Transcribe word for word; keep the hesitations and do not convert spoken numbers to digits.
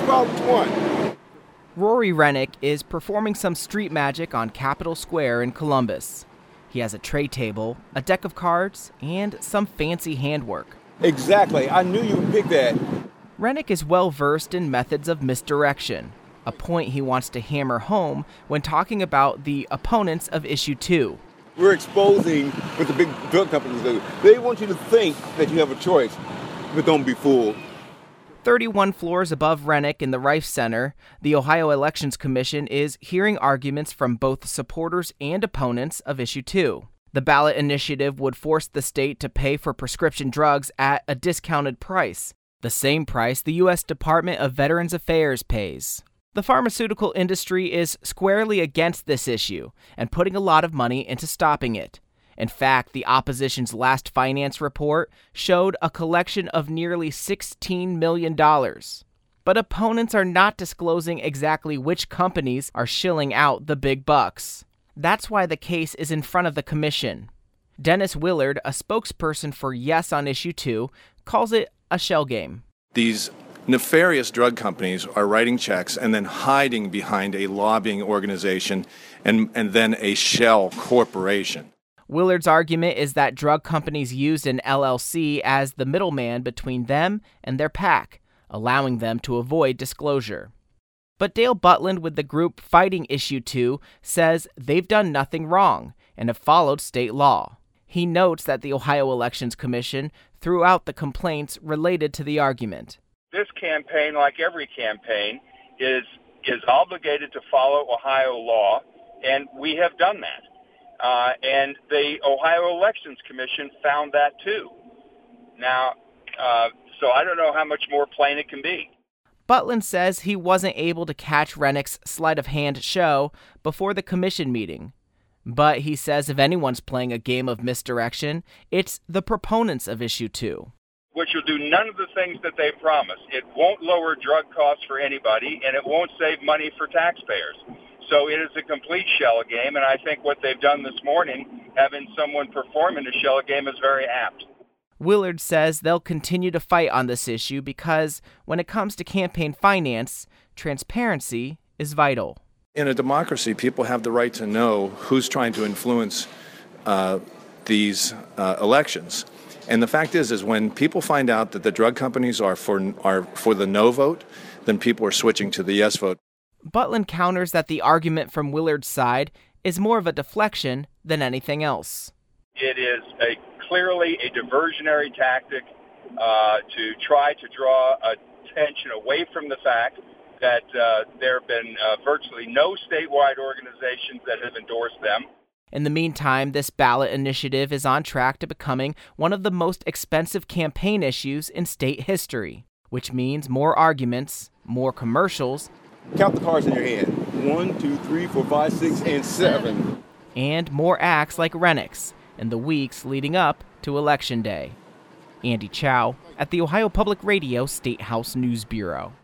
call which one? Rory Rennick is performing some street magic on Capitol Square in Columbus. He has a tray table, a deck of cards, and some fancy handwork. Exactly. I knew you would pick that. Rennick is well versed in methods of misdirection, a point he wants to hammer home when talking about the opponents of Issue two. We're exposing what the big drug companies do. They want you to think that you have a choice, but don't be fooled. thirty-one floors above Rennick in the Rife Center, the Ohio Elections Commission is hearing arguments from both supporters and opponents of Issue two. The ballot initiative would force the state to pay for prescription drugs at a discounted price, the same price the U S Department of Veterans Affairs pays. The pharmaceutical industry is squarely against this issue and putting a lot of money into stopping it. In fact, the opposition's last finance report showed a collection of nearly sixteen million dollars. But opponents are not disclosing exactly which companies are shilling out the big bucks. That's why the case is in front of the commission. Dennis Willard, a spokesperson for Yes on Issue two, calls it a shell game. These nefarious drug companies are writing checks and then hiding behind a lobbying organization and, and then a shell corporation. Willard's argument is that drug companies used an L L C as the middleman between them and their PAC, allowing them to avoid disclosure. But Dale Butland with the group fighting Issue two says they've done nothing wrong and have followed state law. He notes that the Ohio Elections Commission threw out the complaints related to the argument. This campaign, like every campaign, is is obligated to follow Ohio law, and we have done that. Uh, and the Ohio Elections Commission found that too. Now, uh, so I don't know how much more plain it can be. Butland says he wasn't able to catch Rennick's sleight of hand show before the commission meeting. But he says if anyone's playing a game of misdirection, it's the proponents of Issue two. Which will do none of the things that they promise. It won't lower drug costs for anybody, and it won't save money for taxpayers. So it is a complete shell game, and I think what they've done this morning, having someone perform in a shell game, is very apt. Willard says they'll continue to fight on this issue because when it comes to campaign finance, transparency is vital. In a democracy, people have the right to know who's trying to influence uh, these uh, elections. And the fact is, is when people find out that the drug companies are for are for the no vote, then people are switching to the yes vote. Butland counters that the argument from Willard's side is more of a deflection than anything else. It is a clearly a diversionary tactic uh, to try to draw attention away from the fact that uh, there have been uh, virtually no statewide organizations that have endorsed them. In the meantime, this ballot initiative is on track to becoming one of the most expensive campaign issues in state history, which means more arguments, more commercials. Count the cards in your hand. One, two, three, four, five, six, and seven. And more acts like Rennick's in the weeks leading up to Election Day. Andy Chow at the Ohio Public Radio State House News Bureau.